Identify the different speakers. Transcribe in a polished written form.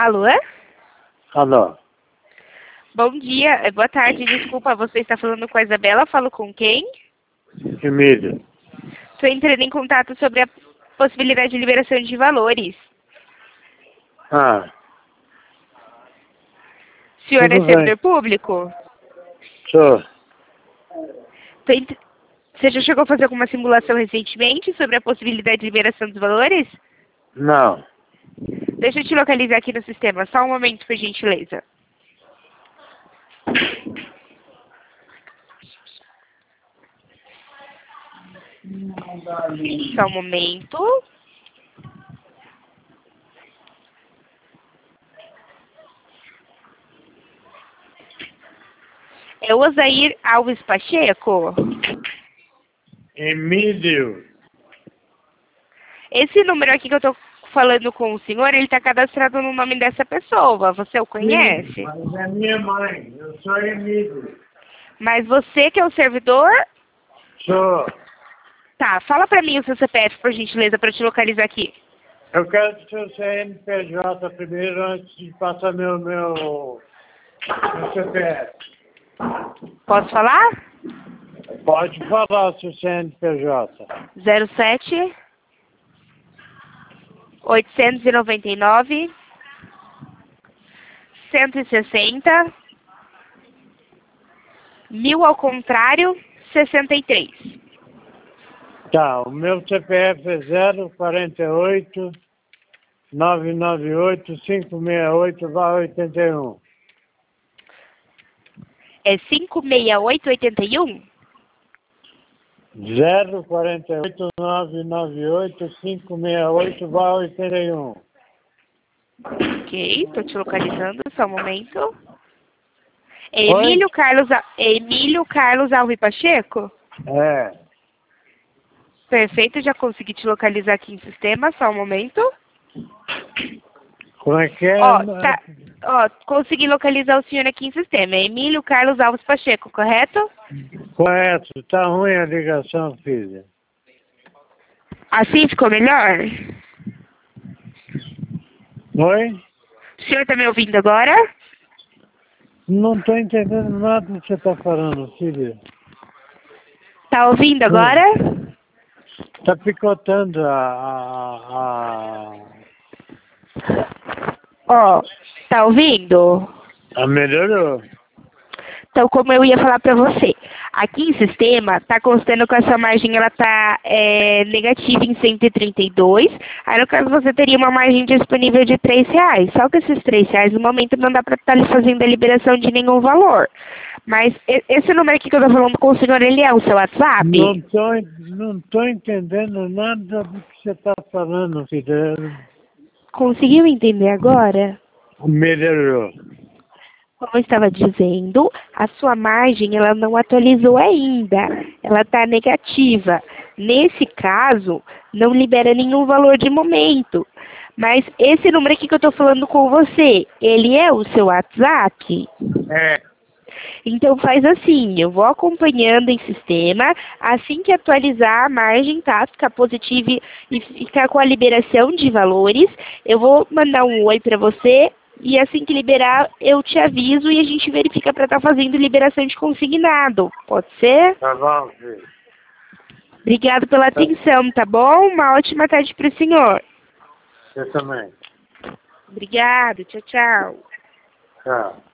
Speaker 1: Alô?
Speaker 2: Alô?
Speaker 1: Bom dia, boa tarde, desculpa, você está falando com a Isabela? Falo com quem?
Speaker 2: Emílio.
Speaker 1: Estou entrando em contato sobre a possibilidade de liberação de valores.
Speaker 2: Ah,
Speaker 1: O senhor
Speaker 2: tudo
Speaker 1: é
Speaker 2: bem.
Speaker 1: servidor público?
Speaker 2: Sou.
Speaker 1: Você já chegou a fazer alguma simulação recentemente sobre a possibilidade de liberação dos valores?
Speaker 2: Não.
Speaker 1: Deixa eu te localizar aqui no sistema, só um momento, por gentileza. Só um momento. É o Osair Alves Pacheco?
Speaker 2: Emílio.
Speaker 1: Esse número aqui que eu estou falando com o senhor, ele está cadastrado no nome dessa pessoa. Você o conhece?
Speaker 2: Sim, mas é minha mãe. Eu sou Emílio.
Speaker 1: Mas você que é o servidor?
Speaker 2: Sou.
Speaker 1: Tá, fala pra mim o seu CPF, por gentileza, para eu te localizar aqui.
Speaker 2: Eu quero o seu CNPJ primeiro antes de passar meu CPF.
Speaker 1: Posso falar?
Speaker 2: Pode falar o seu CNPJ.
Speaker 1: 07 899 160 1000 ao contrário 63.
Speaker 2: Tá, o meu CPF é 048 998 568/81.
Speaker 1: É 56881?
Speaker 2: 048 998 568/81.
Speaker 1: Ok, tô te localizando, só um momento. É
Speaker 2: Oi?
Speaker 1: Emílio Carlos Alves Pacheco?
Speaker 2: É.
Speaker 1: Perfeito, já consegui te localizar aqui em sistema, só um momento.
Speaker 2: Como é que é?
Speaker 1: Ó, consegui localizar o senhor aqui em sistema. É Emílio Carlos Alves Pacheco, correto?
Speaker 2: Correto. Tá ruim a ligação, filha.
Speaker 1: Assim ficou melhor?
Speaker 2: Oi?
Speaker 1: O senhor tá me ouvindo agora?
Speaker 2: Não tô entendendo nada do que você tá falando, filha.
Speaker 1: Tá ouvindo agora?
Speaker 2: Tá picotando a...
Speaker 1: Ó, tá ouvindo?
Speaker 2: Melhorou.
Speaker 1: Então, como eu ia falar pra você, aqui em sistema, tá constando que a sua margem, ela tá negativa em 132. Aí, no caso, você teria uma margem disponível de R$3. Só que esses R$3, no momento, não dá pra estar lhe fazendo a liberação de nenhum valor. Mas esse número aqui que eu tô falando com o senhor, ele é o seu WhatsApp?
Speaker 2: Não tô entendendo nada do que você tá falando, filha.
Speaker 1: Conseguiu entender agora?
Speaker 2: Melhorou.
Speaker 1: Como eu estava dizendo, a sua margem ela não atualizou ainda, ela está negativa. Nesse caso, não libera nenhum valor de momento. Mas esse número aqui que eu estou falando com você, ele é o seu WhatsApp?
Speaker 2: É.
Speaker 1: Então faz assim, eu vou acompanhando em sistema, assim que atualizar a margem, tá? Ficar positiva e ficar com a liberação de valores, eu vou mandar um oi para você. E assim que liberar, eu te aviso e a gente verifica para estar fazendo liberação de consignado. Pode ser?
Speaker 2: Tá bom, filho.
Speaker 1: Obrigado pela atenção, tá bom? Uma ótima tarde para o senhor.
Speaker 2: Você também.
Speaker 1: Obrigado, tchau, tchau.
Speaker 2: Tchau.